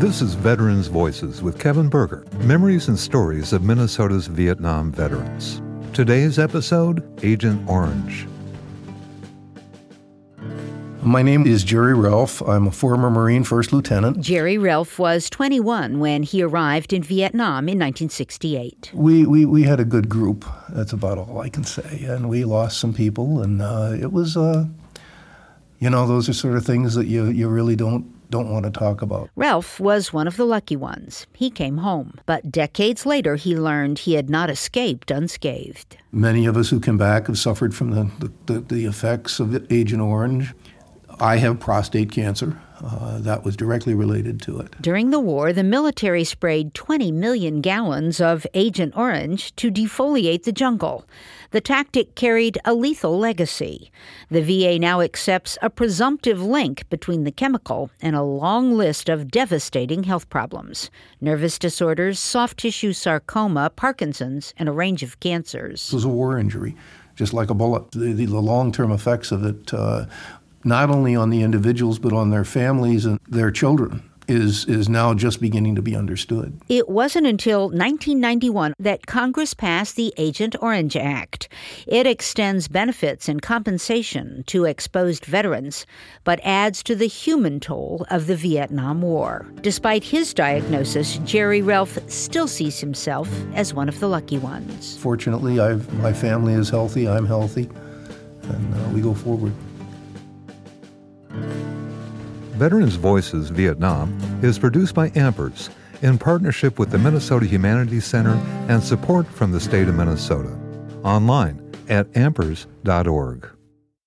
This is Veterans Voices with Kevin Berger, memories and stories of Minnesota's Vietnam veterans. Today's episode, Agent Orange. My name is Jerry Ralph. I'm a former Marine First Lieutenant. Jerry Ralph was 21 when he arrived in Vietnam in 1968. We had a good group. That's about all I can say. And we lost some people, and it was, those are sort of things that you really don't want to talk about. Ralph was one of the lucky ones. He came home, but decades later he learned he had not escaped unscathed. Many of us who came back have suffered from the effects of Agent Orange. I have prostate cancer. That was directly related to it. During the war, the military sprayed 20 million gallons of Agent Orange to defoliate the jungle. The tactic carried a lethal legacy. The VA now accepts a presumptive link between the chemical and a long list of devastating health problems: nervous disorders, soft tissue sarcoma, Parkinson's, and a range of cancers. It was a war injury, just like a bullet. The long-term effects of it, not only on the individuals but on their families and their children, is now just beginning to be understood. It wasn't until 1991 that Congress passed the Agent Orange Act. It extends benefits and compensation to exposed veterans, but adds to the human toll of the Vietnam War. Despite his diagnosis, Jerry Ralph still sees himself as one of the lucky ones. Fortunately, my family is healthy, I'm healthy, and we go forward. Veterans Voices Vietnam is produced by Ampers in partnership with the Minnesota Humanities Center and support from the state of Minnesota. Online at ampers.org.